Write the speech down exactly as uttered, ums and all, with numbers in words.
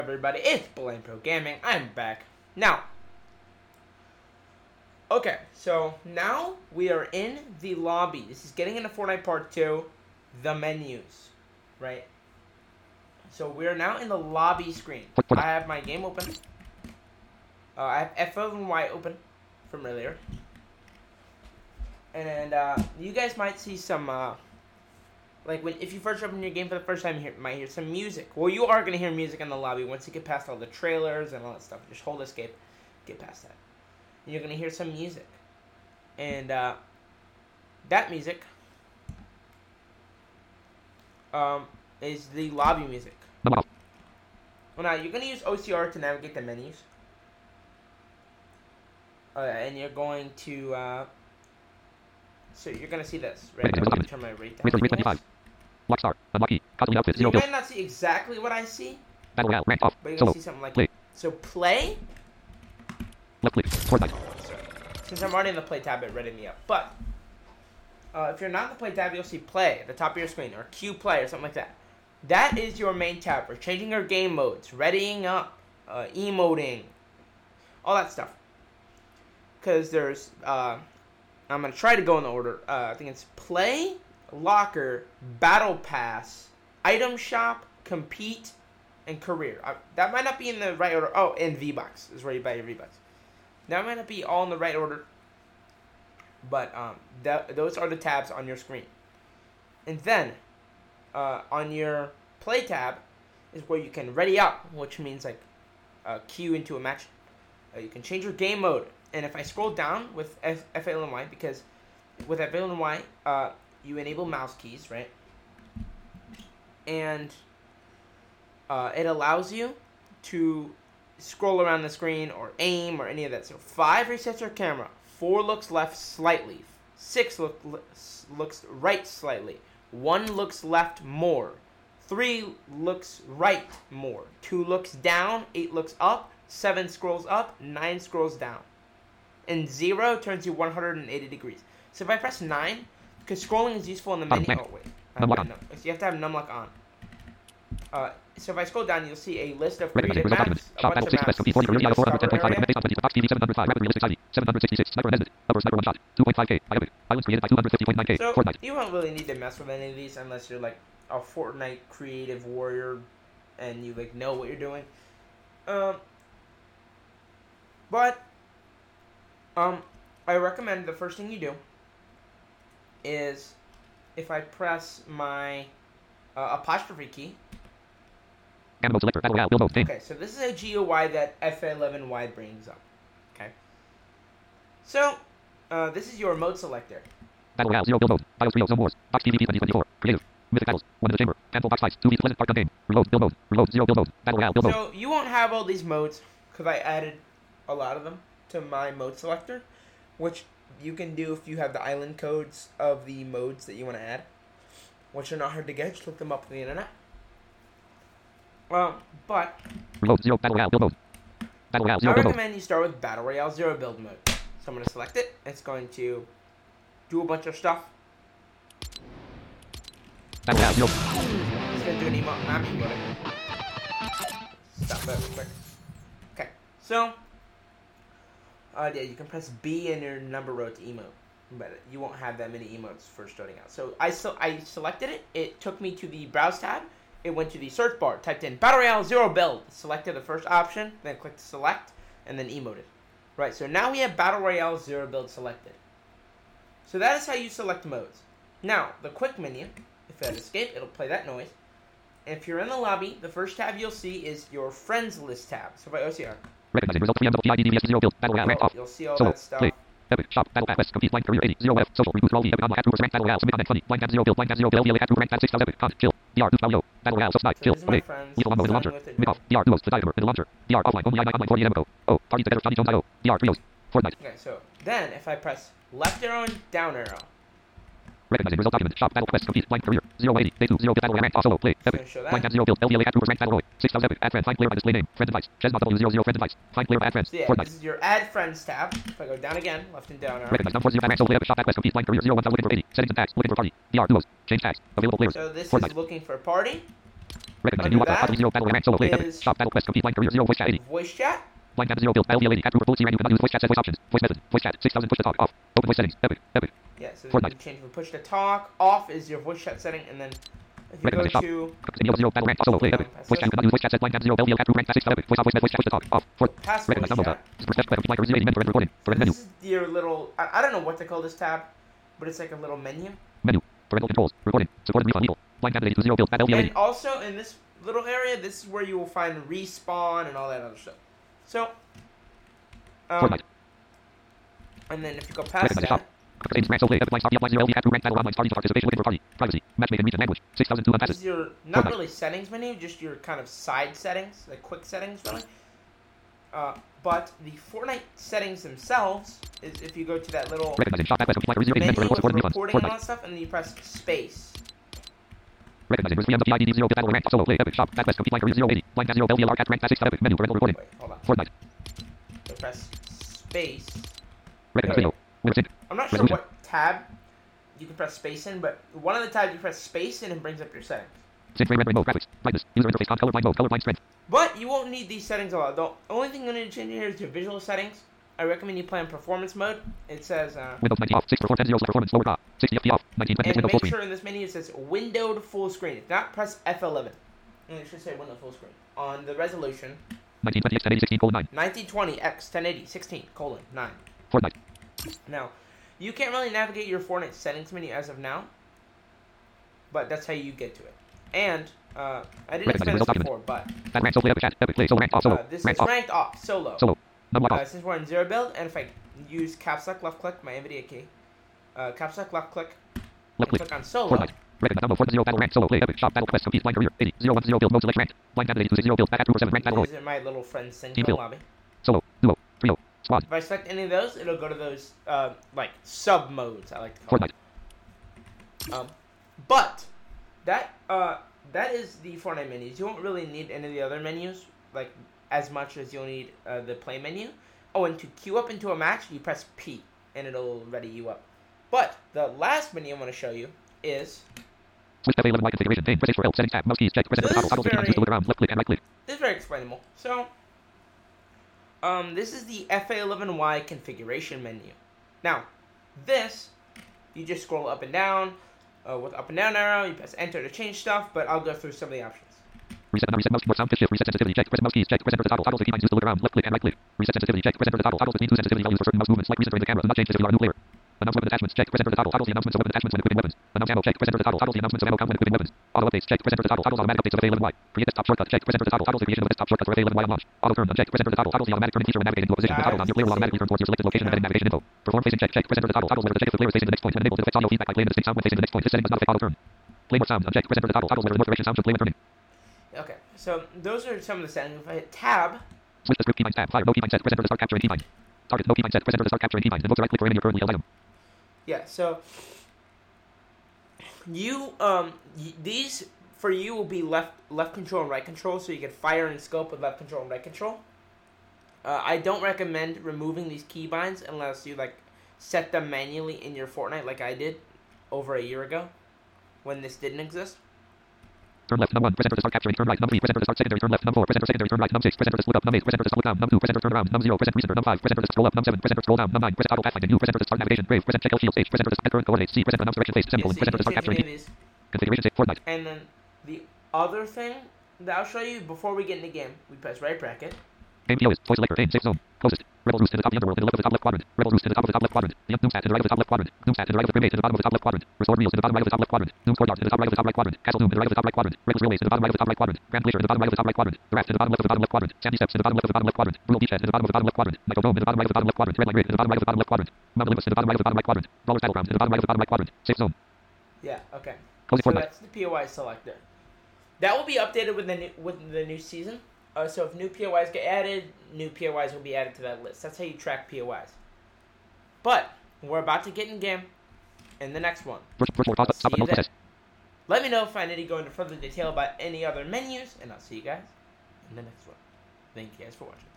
Everybody, it's Blaine Pro Gaming. I'm back. Now, okay, so now we are in the lobby. This is getting into Fortnite Part two, the menus, right? So we are now in the lobby screen. I have my game open. Uh, I have F L N Y open from earlier. And uh, you guys might see some, uh, like when if you first open your game for the first time, you hear, might hear some music. Well, you are going to hear music in the lobby once you get past all the trailers and all that stuff. Just hold escape, get past that. And you're going to hear some music. And uh, that music um, is the lobby music. Well, now, you're going to use O C R to navigate the menus. Uh, and you're going to... Uh, So you're gonna see this, right? I'm gonna turn my rate down. Blackstar, unlucky, costly outfit, You zero might not see exactly what I see, battle royale, rank off, but you're solo, gonna see something like play, so play. left click, Fortnite. Sorry. Since I'm already in the play tab, it readied me up. But uh, if you're not in the play tab, you'll see play at the top of your screen or Q play or something like that. That is your main tab for changing your game modes, readying up, uh, emoting, all that stuff. Because there's uh. I'm going to try to go in the order. Uh, I think it's Play, Locker, Battle Pass, Item Shop, Compete, and Career. Uh, that might not be in the right order. Oh, and V-Bucks is where you buy your V-Bucks. That might not be all in the right order. But um, th- those are the tabs on your screen. And then, uh, on your Play tab is where you can ready up, which means like uh, queue into a match. Uh, you can change your game mode. And if I scroll down with F- FLNY, because with F L N Y, uh, you enable mouse keys, right? And uh, it allows you to scroll around the screen or aim or any of that. So five resets your camera, four looks left slightly, six look, looks right slightly, one looks left more, three looks right more, two looks down, eight looks up, seven scrolls up, nine scrolls down. And zero turns you one hundred eighty degrees. So if I press nine, because scrolling is useful in the menu. Oh, wait. I have num- so you have to have numlock on. Uh, so if I scroll down, you'll see a list of created maps, a bunch of maps. So you won't really need to mess with any of these unless you're like a Fortnite creative warrior and you like know what you're doing. Um, but... Um, I recommend the first thing you do is if I press my uh, apostrophe key. Okay, so this is a G U I that F eleven Y brings up. Okay. So, uh, this is your mode selector. Battle Royale, zero build mode, Bios Trio, no more, Box T V P twenty twenty-four, creative, mythic battles, one in the chamber, cancel box fights, two weeks pleasant part gun game, reload, build mode, reload, zero build mode, Battle Royale, build mode. So, you won't have all these modes, because I added a lot of them to my mode selector, which you can do if you have the island codes of the modes that you want to add, which are not hard to get. Just look them up on the internet. Um, but reload, zero, Battle Royale, build mode, Battle Royale, zero I build mode. recommend you start with Battle Royale Zero build mode. So I'm going to select it. It's going to do a bunch of stuff. Battle Royale, zero. It's going to do an emote map. Stop that real quick. Okay, so. Uh, yeah, you can press B in your number row to emote, but you won't have that many emotes for starting out. So I so I selected it. It took me to the browse tab. It went to the search bar, typed in Battle Royale Zero Build, selected the first option, then clicked select, and then emoted. Right, so now we have Battle Royale Zero Build selected. So that is how you select modes. Now, the quick menu, if I hit escape, it'll play that noise. And if you're in the lobby, the first tab you'll see is your friends list tab. So by O C R. Recognizing results, three M P I D D V S, zero build, Battle Royale, rank off, You'll see all solo, that stuff. play, epic, shop, battle pass, quest, compete, blind, career, eighty, zero F, social, reboot, roll, epic, on, hat, rank, Battle Royale, submit, on, funny, blind, cat, zero build, blind, cat, zero build, L V L A, rank, cat, six, epic, con, kill, D R, boost, value, Battle Royale, subside, kill, So play, evil combo in the launcher, mid off, D R, duos, the diaper, in the launcher, D R, offline, only, I, online, forty, Emco, oh, party together, Johnny Jones, I O, D R, trios, Fortnite. Okay, so then if I press left arrow and down arrow. Recognizing result document, shop, battle quest, compete, blind, career, zero eighty, day two, zero, battle rank, off, solo, play, epic, blind, cat, zero build, L V L A, at, rank, battle roy, six thousand, epic, add friend, find player by display name, friend advice, chesma W zero zero, friend advice, find player by add friends, So yeah, Fortnite. this is your add friends tab. If I go down again, left and down arrow. Recognize number four zero, rank, solo, epic, shop, at quest, compete, blind, career, zero one thousand, looking for eighty, settings and tags, looking for party, D R, duos, change tags, available players, So this Fortnite. is looking for party. Recognizing Under new Waka. that Battle zero. Battle rank. Solo play. Epic. is Shop. Battle quest. Complete. Line career zero. Voice chat eighty. voice chat. Line tab zero build. L V L eighty. Cat Approval C random. Cannot use voice chat. Set voice options. Voice method. Voice chat. six thousand. Push to talk. Off. Open voice settings. Epic. Epic. Yeah, so Fortnite. you change from push to talk. Off is your voice chat setting, and then if you go Recognizing shop. to Continue zero. Battle rank. Solo play. Epic. Voice chat. Cannot use voice chat. Set line tab zero. L V L cat rank. six. Epic. Voice off. Voice method. Voice chat. Push to talk. Off. Fort. past voice Recognize download tab. chat. Super step. Line career zero. Menu. Recording. For menu. This is your little. I, I don't know what to call this tab, but it's like a little menu. Menu. Parental controls. Recording. Supported refund legal. Line tab eighty-two zero build. L V L eighty. And also in this little area, this is where you will find respawn and all that other stuff. So, um, Fortnite. and then if you go past Recognizing shop. that, Contains rank. Solo play. Epic. Line stop. Line zero. L V cat rank. Battle online. Starting to participation. Looking for party. Privacy. Matchmaking. Region. Language. six thousand two this passes. is your not Fortnite. really settings menu, just your kind of side settings, like quick settings, really. Uh, but the Fortnite settings themselves is if you go to that little Recognizing shop. Backpass. Complete. Line career zero. menu Event. with Supported refunds. reporting and all Fortnite. that stuff, and then you press space. Recognizing V M W I D zero. Battle rank. Solo play. Epic. Shop. Backpass. Complete. Line career zero eighty. Line tab zero. L V L R cat rank. six. Epic. Menu. Parental recording. Wait, hold on. Fortnite. So press space. Recognize Okay. video. Windows sync. I'm not sure Resolution. what tab you can press space in, but one of the tabs you press space in and brings up your settings. Sync frame rendering mode. Graphics. Brightness. User interface. Con. Colorblind mode. Colorblind strength. But you won't need these settings a lot. The only thing you need to change here is your visual settings. I recommend you play in performance mode. It says, uh, Windows ninety off. six for four ten zero performance. Lower top. sixty F P off. nineteen twenty and Windows full make screen. sure in this menu it says windowed full screen. If not, press F eleven. And it should say window full screen. On the resolution, nineteen twenty X ten eighty sixteen colon nine. nineteen twenty by ten eighty sixteen colon nine. Fortnite. Now, you can't really navigate your Fortnite settings menu as of now, but that's how you get to it. And, uh, I didn't explain this before, but That rank. Solo play. Epic chat. Epic play. Solo rank off. Solo. uh, this rank is off. ranked off, solo. Solo. Number one Uh, off. since we're in zero build, and if I use caps lock left click, my NVIDIA key, uh, caps lock left click, Left and click. click on solo, Fortnite. Recognize download. Fortnite zero. Battle rank. Solo play. Epic. Shop. Battle quest. Complete. Line career. eighty. zero one zero build. Mode select ranked. Line tab eighty-two zero build. Back at two seven rank. Battle royale. these are my little friends sync Team field. lobby. Solo. Duo. Trio. Squad. If I select any of those, it'll go to those, uh, like, sub modes, I like to call Fortnite. them. Um, but, that, uh, that is the Fortnite menus. You won't really need any of the other menus, like, as much as you'll need, uh, the play menu. Oh, and to queue up into a match, you press P, and it'll ready you up. But, the last menu I want to show you is, Switch F A eleven Y configuration. Name. Press H for L. Settings tab. Mouse keys check. Press enter This the is toggle. Toggle three times. very- Use to look around. Left click and right click. this is very explainable. So, um, this is the F A eleven Y configuration menu. Now, this, you just scroll up and down, uh, with up and down arrow, you press enter to change stuff, but I'll go through some of the options. Reset and reset mouse keyboard sound pitch shift. Reset sensitivity check. Press mouse keys check. Press enter the toggle. Toggles the key lines used to look around. Left click and right click. Reset sensitivity check. Press enter the toggle. Toggles between two sensitivity values for certain mouse movements. Like reset during the camera. Do not change this if you are a new player. Announce weapon attachments check. Press enter the toggle. Toggles the announcements of weapon attachments when equipping weapons. Announce ammo check. Press enter the toggle. Toggles the announcements of ammo count when equipping weapons. Auto updates check. Press enter the toggle. Toggles automatic updates of F A eleven Y. Create desktop shortcut check. Press enter the toggle. Toggles the creation of a desktop shortcut for F A eleven Y on launch. Auto turn uncheck. Press enter the toggle. Toggles the automatic turning feature when navigating to a position. The toggle on your player will automatically turn towards your selected location and embedded navigation info. Perform facing check check. Press enter the toggle. Toggles whether the check if the player is facing the next point when enabled. This affects audio feedback by playing the distinct sound when facing the next point. This setting does not affect auto turn. Play more sound uncheck. Press enter the toggle. Toggles whether the more duration sound should play when turning. Okay, so those are some of the settings. If I hit tab, Switch the script keybind tab. Fire no keybind set. Press enter the start capturing keybind. Target no keybind set. Press enter the start capturing keybind. Invoke the right click for aiming your currently held item. yeah, so you, um, y- these for you will be left left control and right control, so you can fire and scope with left control and right control. Uh, I don't recommend removing these keybinds unless you like set them manually in your Fortnite, like I did over a year ago when this didn't exist. Turn left, num one, press enter to start capturing, turn right, num three, press enter to start secondary, turn left, num four, press enter secondary, turn right, num six, press enter to split up, num eight, press enter to split down, num two, press enter to turn around, num zero, press enter recenter, num five, press enter to scroll up, num seven, press enter to scroll down, num nine, press toggle pathfinding, U, press enter to start navigation, brave, press enter check L shields, H, press enter to set current coordinates, C, press enter announce direction face, Yeah, semicolon, so press you enter to can start change capturing, any of these. configuration save, Fortnite. And then the other thing that I'll show you before we get in the game, we press right bracket. Game P O is voice selector, aim, safe zone, closest, rebel roost to the top of the underworld, to the left of the top left quadrant, rebel roost to the top of the top left quadrant, the Noomstat to the right of the top left quadrant, Noomstat to the right of the Grimade to the bottom of the top left quadrant, restored meals to the bottom right of the top left quadrant, Noom's courtyard to the top right of the top right quadrant, Castle Doom to the right of the top right quadrant, Reckless Railways to the bottom right of the top right quadrant, Grand Glacier to the bottom right of the top right quadrant, The Raft to the bottom left of the bottom left quadrant, Sandy Steps to the bottom left of the bottom left quadrant, Brutal Beachhead to the bottom of the bottom left quadrant, Michael Dome to the bottom right of the bottom left quadrant, Red Light Rig to the bottom right of the bottom left quadrant, Mount Olympus to the bottom right of the bottom right quadrant, Brawler's Battleground to the bottom right of the bottom right quadrant, safe zone. Yeah, okay. Closing So Fortnite. that's the P O I selector. That will be updated with the new, with the new season. Uh, so if new P O Is get added, new P O Is will be added to that list. That's how you track P O Is. But we're about to get in game in the next one. Virtual, virtual, I'll stop, stop, see you no then. process. Let me know if I need to go into further detail about any other menus, and I'll see you guys in the next one. Thank you guys for watching.